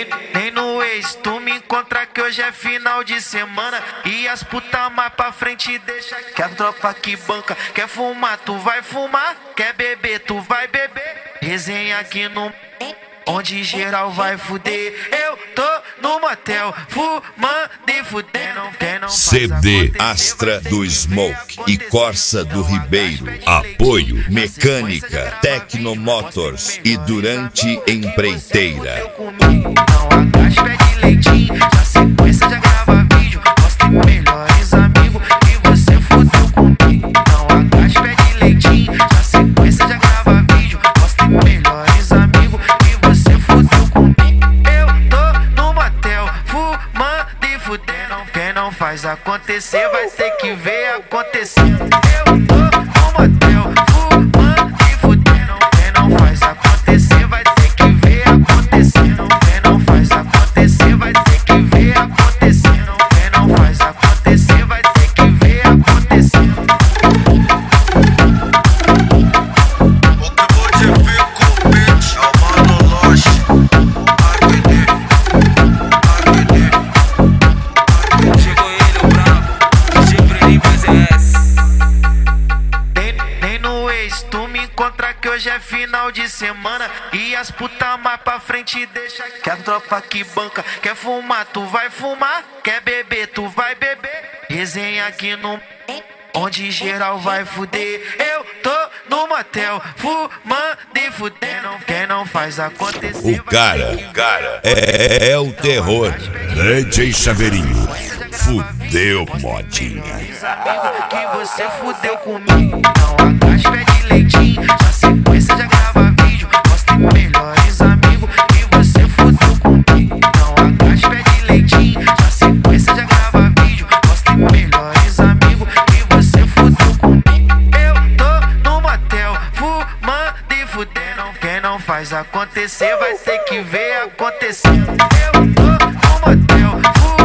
Nem no ex, tu me encontra que hoje é final de semana. E as puta mais pra frente deixa que a tropa que banca. Quer fumar, tu vai fumar. Quer beber, tu vai beber. Resenha aqui no... onde geral vai fuder. Eu tô no motel, fumando e fudendo. CD Astra do Smoke e Corsa do Ribeiro. Apoio Mecânica, Tecnomotors e Durante Empreiteira. Não agache, pede leitinho. Já sequência, já grava vídeo. Mostra melhores amigos que você fudeu comigo. Não agache, pede leitinho. Já sequência, já grava vídeo. Mostra melhores amigos que você fudeu comigo. Eu tô no motel, fumando e fudendo. Quem não faz acontecer vai ter que ver acontecer. Eu tô no motel, fumando e fudendo. Quem não faz acontecer vai ter que ver acontecer. Quem não faz acontecer vai ter que ver acontecer. Quem não faz acontecer vai ter que ver acontecer. O que pode ver com o beat é o Mano Loche. Chegou ele, o brabo, sempre limpo SS. Nem no ex, tu me encontra que hoje é final de semana. E as puta mais pra frente deixa que a tropa que banca. Quer fumar, tu vai fumar. Quer beber, tu vai beber. Resenha aqui no... onde geral vai fuder. Eu tô no motel, fumando e fudendo. Quem não faz acontecer O cara é o terror. DJ Chaveirinho. Fudeu, modinha. amigo que você fudeu comigo. Não agache, pede leitinho. Já sequência, já grava vídeo. Mostra melhores amigos que você fudeu comigo. Não agache, pede leitinho. Já sequência, já grava vídeo. Mostra melhores amigos que você fudeu comigo. Eu tô no motel, fumando e fudendo. Quem não faz acontecer vai ter que ver acontecer. Eu tô no motel, fumando